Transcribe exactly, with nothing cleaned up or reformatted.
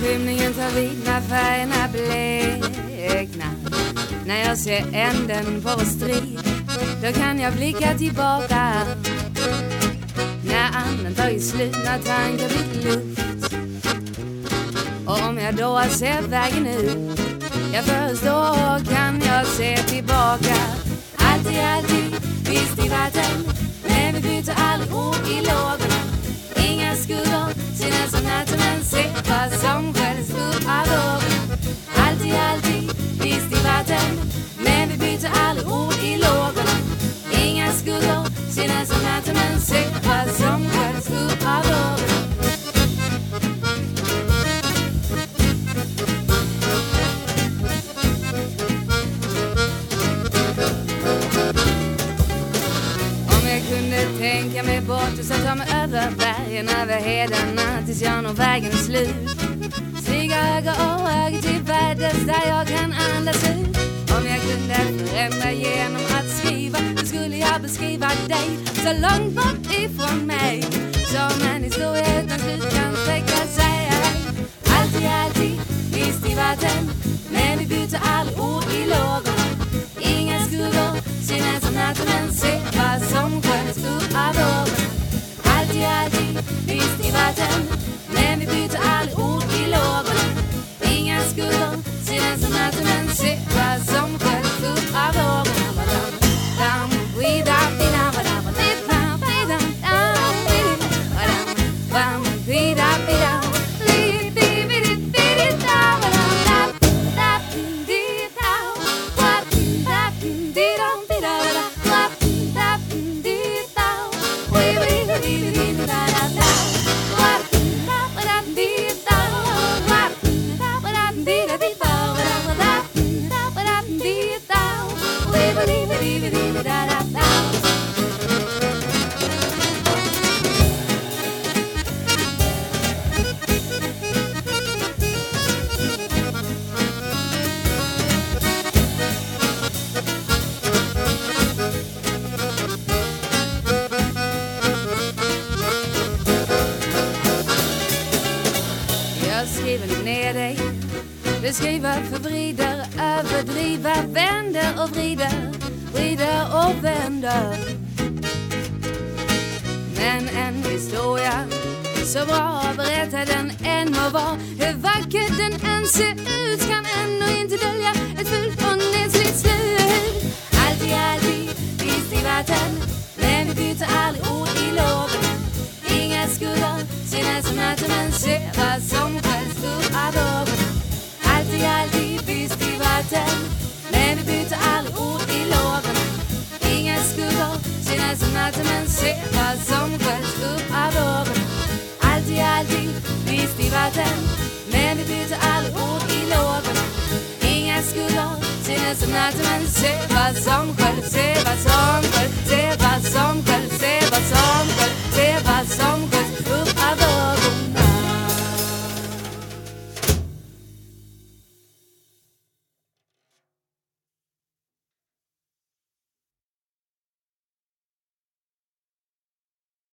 skymningen tar vid när färgerna bleknar. När jag ser änden på vår strid, då kan jag blicka tillbaka. När anden tagit slut, när tankar blir luft. Och om jag då ser vägen ut, jag först då kan jag se tillbaka. Alltid, alltid, visst i vatten, men vi byter aldrig ord i lågorna. Inga skuggor, synas som natten, men se vad som skäls upp av vågorna. Alltid, alltid, visst i vatten, men vi byter aldrig ord i lågorna. Inga skuggor, synas som natten, men se vad som skäls upp av vågorna. Tänka mig bort och så ta mig över bergen, över hedarna tills jag når vägens slut. Stiga höger och höger till världens där jag kan andas ut. Om jag kunde förändra genom att skriva, så skulle jag beskriva dig så långt bort ifrån mig som en historia utan slut kan sträcka sig. Alltid, alltid, visst i vatten, men vi byter aldrig ord i lågorna. Inga skuggor, synas som natten, men se vad som sköts upp av vågorna. Alltid, alltid, visst i vatten, men vi byter aldrig ord i lågorna. Inga skuggor, synas som natten, men se vad som sköts upp av vågorna. Dam, we dam, we dam, we dam, we dam, we dam, dam, we dam, we dam. Beskriva, förvrider, överdriva, vänder och vrider, vrider och vänder. Men en historia, så bra berättar den än må vara. Hur vacker den än ser ut kan ännu inte dölja ett fullt och nedslitt slut. Alltid, alltid, visst i vatten, men vi byter aldrig ord i lågorna. Inga skuggor, synas som natten, men se vad som skäls upp av vågorna. Alltid, alltid, visst i vatten, men vi byter aldrig ord i lågorna. Inga skuggor, synas som natten, men se vad som skäls upp av vågorna. Alltid, alltid, visst i vatten, men vi byter aldrig ord i lågorna. Inga skuggor, synas som natten, men se vad som skäls, se vad som skäls, se vad som